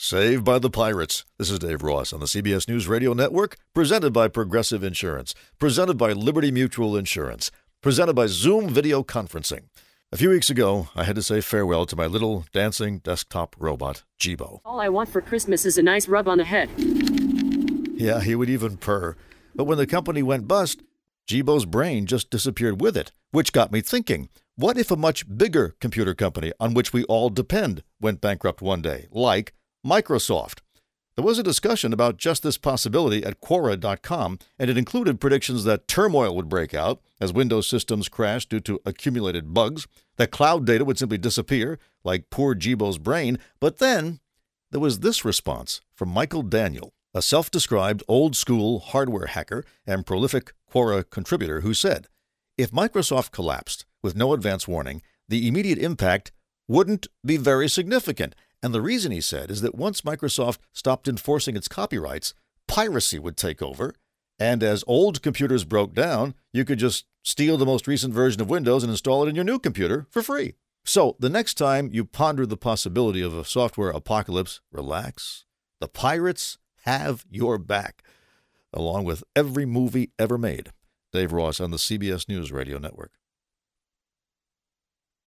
Saved by the Pirates. This is Dave Ross on the CBS News Radio Network, presented by Progressive Insurance, presented by Liberty Mutual Insurance, presented by Zoom Video Conferencing. A few weeks ago, I had to say farewell to my little dancing desktop robot, Jibo. All I want for Christmas is a nice rub on the head. Yeah, he would even purr. But when the company went bust, Jibo's brain just disappeared with it, which got me thinking, what if a much bigger computer company on which we all depend went bankrupt one day, like Microsoft? There was a discussion about just this possibility at Quora.com, and it included predictions that turmoil would break out as Windows systems crashed due to accumulated bugs, that cloud data would simply disappear, like poor Jibo's brain. But then there was this response from Michael Daniel, a self-described old-school hardware hacker and prolific Quora contributor, who said, if Microsoft collapsed with no advance warning, the immediate impact wouldn't be very significant. And the reason, he said, is that once Microsoft stopped enforcing its copyrights, piracy would take over. And as old computers broke down, you could just steal the most recent version of Windows and install it in your new computer for free. So the next time you ponder the possibility of a software apocalypse, relax. The pirates have your back, along with every movie ever made. Dave Ross on the CBS News Radio Network.